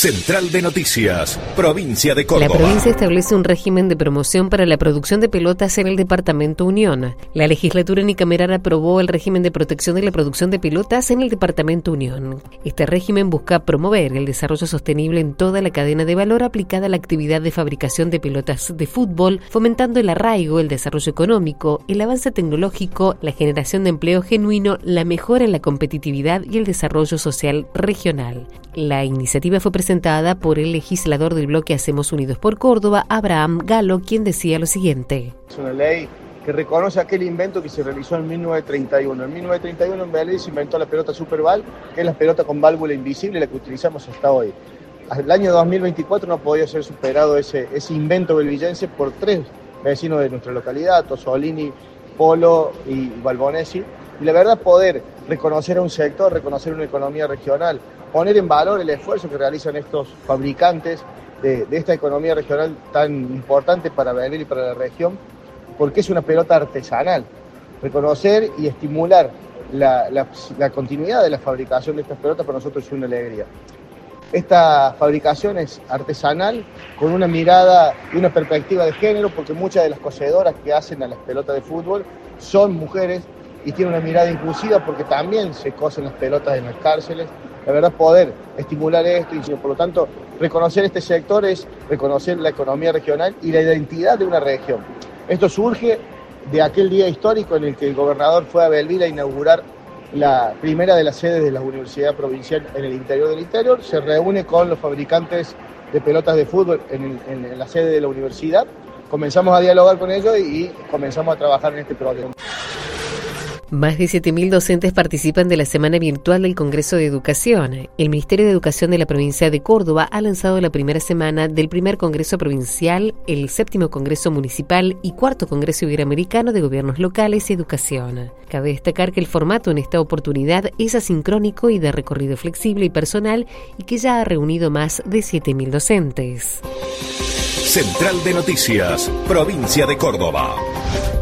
Central de Noticias, Provincia de Córdoba. La provincia establece un régimen de promoción para la producción de pelotas en el departamento Unión. La legislatura unicameral aprobó el régimen de protección de la producción de pelotas en el departamento Unión. Este régimen busca promover el desarrollo sostenible en toda la cadena de valor aplicada a la actividad de fabricación de pelotas de fútbol, fomentando el arraigo, el desarrollo económico, el avance tecnológico, la generación de empleo genuino, la mejora en la competitividad y el desarrollo social regional. La iniciativa fue presentada por el legislador del bloque Hacemos Unidos por Córdoba, Abraham Galo, quien decía lo siguiente. Es una ley que reconoce aquel invento que se realizó en 1931. En 1931 en Belén se inventó la pelota Superval, que es la pelota con válvula invisible, la que utilizamos hasta hoy. Hasta el año 2024 no podía ser superado ese invento belvillense por 3 vecinos de nuestra localidad, Tosolini, Polo y Balbonesi. Y la verdad, poder reconocer a un sector, reconocer una economía regional, poner en valor el esfuerzo que realizan estos fabricantes de esta economía regional tan importante para Belén y para la región, porque es una pelota artesanal. Reconocer y estimular la continuidad de la fabricación de estas pelotas para nosotros es una alegría. Esta fabricación es artesanal, con una mirada y una perspectiva de género, porque muchas de las cosedoras que hacen a las pelotas de fútbol son mujeres y tienen una mirada inclusiva porque también se cosen las pelotas en las cárceles. La verdad, poder estimular esto y por lo tanto reconocer este sector es reconocer la economía regional y la identidad de una región. Esto surge de aquel día histórico en el que el gobernador fue a Belville a inaugurar la primera de las sedes de la Universidad Provincial en el interior del interior. Se reúne con los fabricantes de pelotas de fútbol en la sede de la universidad. Comenzamos a dialogar con ellos y comenzamos a trabajar en este proyecto. Más de 7.000 docentes participan de la Semana Virtual del Congreso de Educación. El Ministerio de Educación de la provincia de Córdoba ha lanzado la primera semana del primer Congreso Provincial, el 7º Congreso Municipal y 4º Congreso Iberoamericano de Gobiernos Locales y Educación. Cabe destacar que el formato en esta oportunidad es asincrónico y de recorrido flexible y personal y que ya ha reunido más de 7.000 docentes. Central de Noticias, Provincia de Córdoba.